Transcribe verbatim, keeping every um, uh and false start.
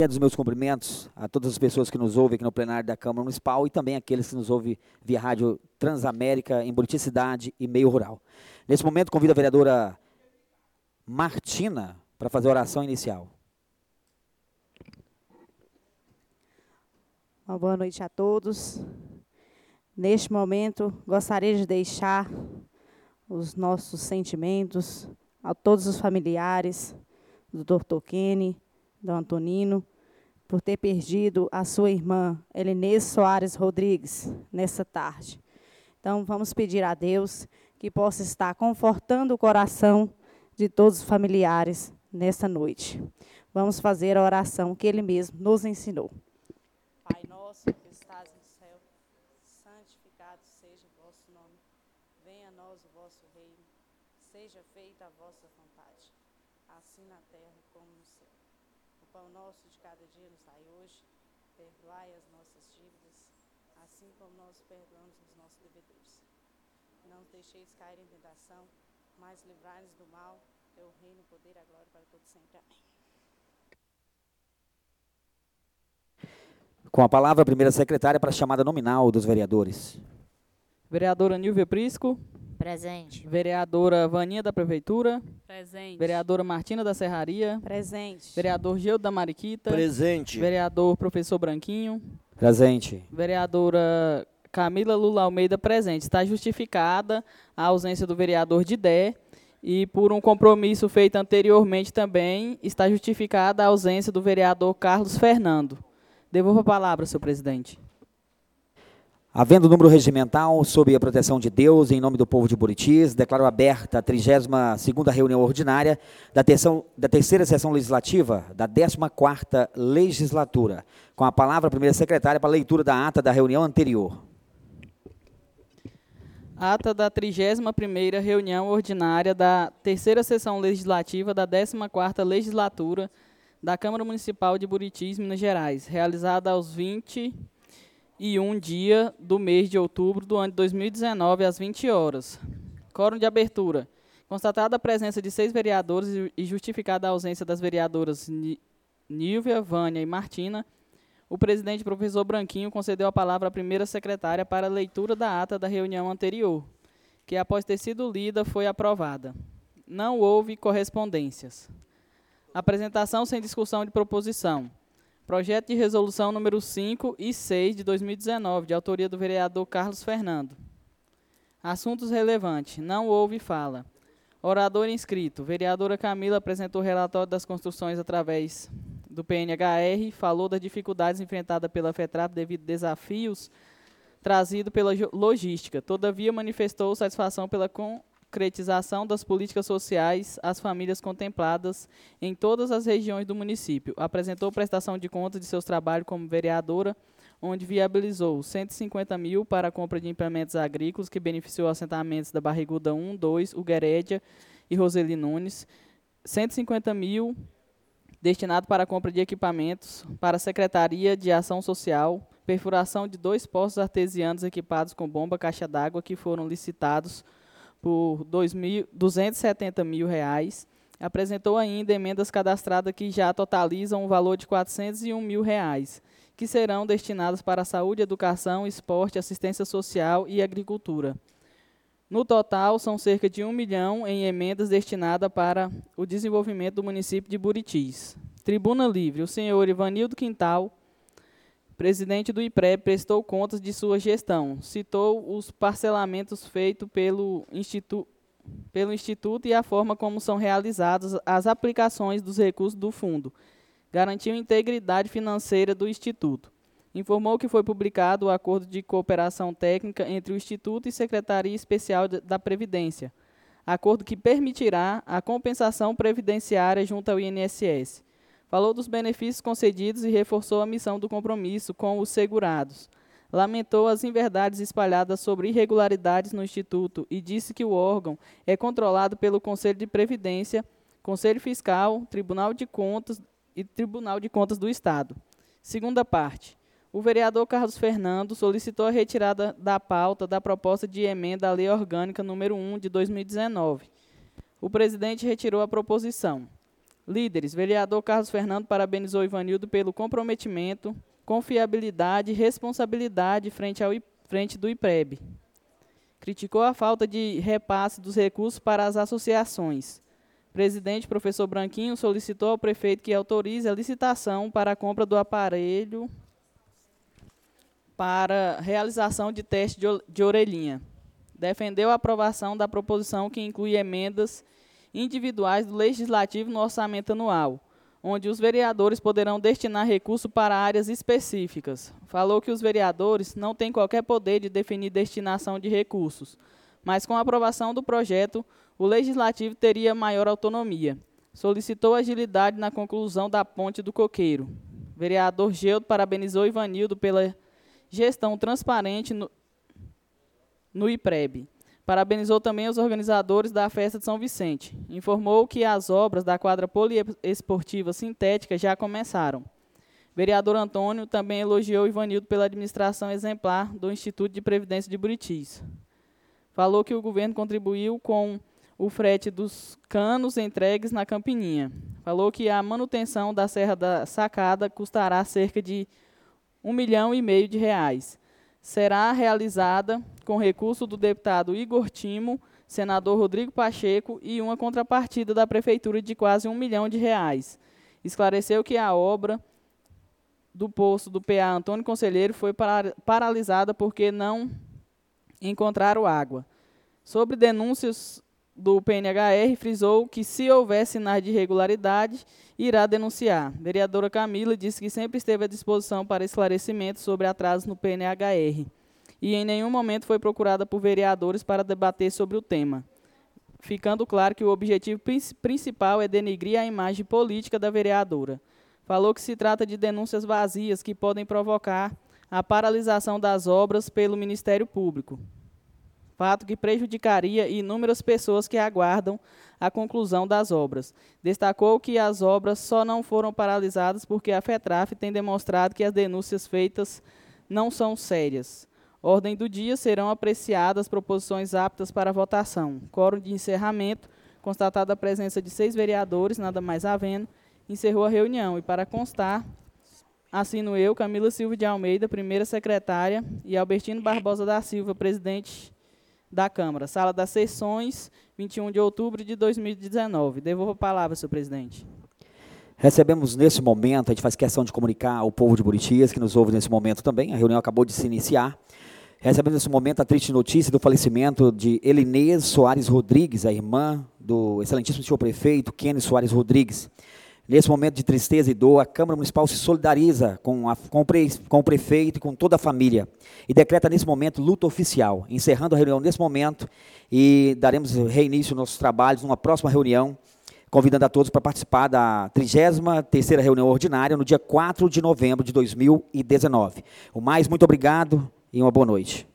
Dos meus cumprimentos a todas as pessoas que nos ouvem aqui no plenário da Câmara Municipal e também aqueles que nos ouvem via rádio Transamérica em Buriti Cidade e meio rural. Nesse momento, convido a vereadora Martina para fazer a oração inicial. Uma boa noite a todos. Neste momento, gostaria de deixar os nossos sentimentos a todos os familiares do doutor Kenny, do Antonino, por ter perdido a sua irmã, Elinês Soares Rodrigues, nessa tarde. Então, vamos pedir a Deus que possa estar confortando o coração de todos os familiares nessa noite. Vamos fazer a oração que ele mesmo nos ensinou. Pai nosso que estás no céu, santificado seja o vosso nome. Venha a nós o vosso reino, seja feita a vossa vontade, assim na terra como no céu. O pão nosso de cada dia nos dai hoje, perdoai as nossas dívidas, assim como nós perdoamos os nossos devedores. Não nos deixeis cair em tentação, mas livrai-nos do mal, teu reino, o poder e a glória para todos sempre. Amém. Com a palavra, a primeira secretária para a chamada nominal dos vereadores. Vereadora Nilvia Prisco. Presente. Vereadora Vaninha da Prefeitura. Presente. Vereadora Martina da Serraria. Presente. Vereador Gildo da Mariquita. Presente. Vereador Professor Branquinho. Presente. Vereadora Camila Lula Almeida, presente. Está justificada a ausência do vereador Didé e por um compromisso feito anteriormente também está justificada a ausência do vereador Carlos Fernando. Devolvo a palavra, senhor presidente. Havendo número regimental, sob a proteção de Deus, em nome do povo de Buritis, declaro aberta a trigésima segunda reunião ordinária da, terção, da terceira sessão legislativa da décima quarta legislatura. Com a palavra, a primeira secretária para a leitura da ata da reunião anterior. Ata da trigésima primeira reunião ordinária da terceira sessão legislativa da décima quarta legislatura da Câmara Municipal de Buritis, Minas Gerais, realizada aos vinte e um dia do mês de outubro do ano de dois mil e dezenove, às vinte horas. Quórum de abertura. Constatada a presença de seis vereadores e justificada a ausência das vereadoras Nilvia, Vânia e Martina, o presidente, professor Branquinho, concedeu a palavra à primeira secretária para a leitura da ata da reunião anterior, que, após ter sido lida, foi aprovada. Não houve correspondências. Apresentação sem discussão de proposição. Projeto de resolução número cinco e seis de dois mil e dezenove, de autoria do vereador Carlos Fernando. Assuntos relevantes. Não houve fala. Orador inscrito. Vereadora Camila apresentou o relatório das construções através do P N H R, falou das dificuldades enfrentadas pela FETRAP devido a desafios trazidos pela logística. Todavia, manifestou satisfação pela concretização das políticas sociais às famílias contempladas em todas as regiões do município. Apresentou prestação de contas de seus trabalhos como vereadora, onde viabilizou cento e cinquenta mil para a compra de implementos agrícolas, que beneficiou assentamentos da Barriguda um, dois, Uguerédia e Roseli Nunes, cento e cinquenta mil destinado para a compra de equipamentos para a Secretaria de Ação Social, perfuração de dois poços artesianos equipados com bomba caixa d'água, que foram licitados por duzentos e setenta mil reais. Apresentou ainda emendas cadastradas que já totalizam um valor de quatrocentos e um mil reais, que serão destinadas para a saúde, educação, esporte, assistência social e agricultura. No total, são cerca de um milhão em emendas destinadas para o desenvolvimento do município de Buritis. Tribuna Livre. O senhor Ivanildo Quintal, presidente do I P R E, prestou contas de sua gestão. Citou os parcelamentos feitos pelo, Institu pelo Instituto e a forma como são realizadas as aplicações dos recursos do fundo. Garantiu a integridade financeira do Instituto. Informou que foi publicado o acordo de cooperação técnica entre o Instituto e Secretaria Especial da Previdência, acordo que permitirá a compensação previdenciária junto ao I N S S. Falou dos benefícios concedidos e reforçou a missão do compromisso com os segurados. Lamentou as inverdades espalhadas sobre irregularidades no Instituto e disse que o órgão é controlado pelo Conselho de Previdência, Conselho Fiscal, Tribunal de Contas e Tribunal de Contas do Estado. Segunda parte. O vereador Carlos Fernando solicitou a retirada da pauta da proposta de emenda à Lei Orgânica número um de dois mil e dezenove. O presidente retirou a proposição. Líderes, vereador Carlos Fernando parabenizou Ivanildo pelo comprometimento, confiabilidade e responsabilidade frente, ao, frente do I P R E B. Criticou a falta de repasse dos recursos para as associações. Presidente, professor Branquinho, solicitou ao prefeito que autorize a licitação para a compra do aparelho para realização de teste de orelhinha. Defendeu a aprovação da proposição que inclui emendas individuais do Legislativo no orçamento anual, onde os vereadores poderão destinar recursos para áreas específicas. Falou que os vereadores não têm qualquer poder de definir destinação de recursos, mas com a aprovação do projeto, o Legislativo teria maior autonomia. Solicitou agilidade na conclusão da Ponte do Coqueiro. Vereador Geudo parabenizou Ivanildo pela gestão transparente no, no I P R E B. Parabenizou também os organizadores da festa de São Vicente. Informou que as obras da quadra poliesportiva sintética já começaram. Vereador Antônio também elogiou Ivanildo pela administração exemplar do Instituto de Previdência de Buritis. Falou que o governo contribuiu com o frete dos canos entregues na Campininha. Falou que a manutenção da Serra da Sacada custará cerca de um milhão e meio de reais. Será realizada com recurso do deputado Igor Timo, senador Rodrigo Pacheco e uma contrapartida da Prefeitura de quase um milhão de reais. Esclareceu que a obra do poço do P A Antônio Conselheiro foi paralisada porque não encontraram água. Sobre denúncias do P N H R, frisou que, se houver sinais de irregularidade, irá denunciar. Vereadora Camila disse que sempre esteve à disposição para esclarecimento sobre atrasos no P N H R e em nenhum momento foi procurada por vereadores para debater sobre o tema, ficando claro que o objetivo principal é denegrir a imagem política da vereadora. Falou que se trata de denúncias vazias que podem provocar a paralisação das obras pelo Ministério Público, fato que prejudicaria inúmeras pessoas que aguardam a conclusão das obras. Destacou que as obras só não foram paralisadas porque a FETRAF tem demonstrado que as denúncias feitas não são sérias. Ordem do dia, serão apreciadas proposições aptas para votação. Quórum de encerramento, constatada a presença de seis vereadores, nada mais havendo, encerrou a reunião. E para constar, assino eu, Camila Silva de Almeida, primeira secretária, e Albertino Barbosa da Silva, presidente da Câmara. Sala das Sessões, vinte e um de outubro de dois mil e dezenove. Devolvo a palavra, senhor presidente. Recebemos nesse momento, a gente faz questão de comunicar ao povo de Buritis, que nos ouve nesse momento também, a reunião acabou de se iniciar. Recebemos nesse momento a triste notícia do falecimento de Elinês Soares Rodrigues, a irmã do excelentíssimo senhor prefeito, Kenny Soares Rodrigues. Nesse momento de tristeza e dor, a Câmara Municipal se solidariza com, a, com, o pre, com o prefeito e com toda a família e decreta nesse momento luta oficial, encerrando a reunião nesse momento e daremos reinício aos nossos trabalhos numa próxima reunião, convidando a todos para participar da trigésima terceira reunião ordinária no dia quatro de novembro de dois mil e dezenove. O mais, muito obrigado e uma boa noite.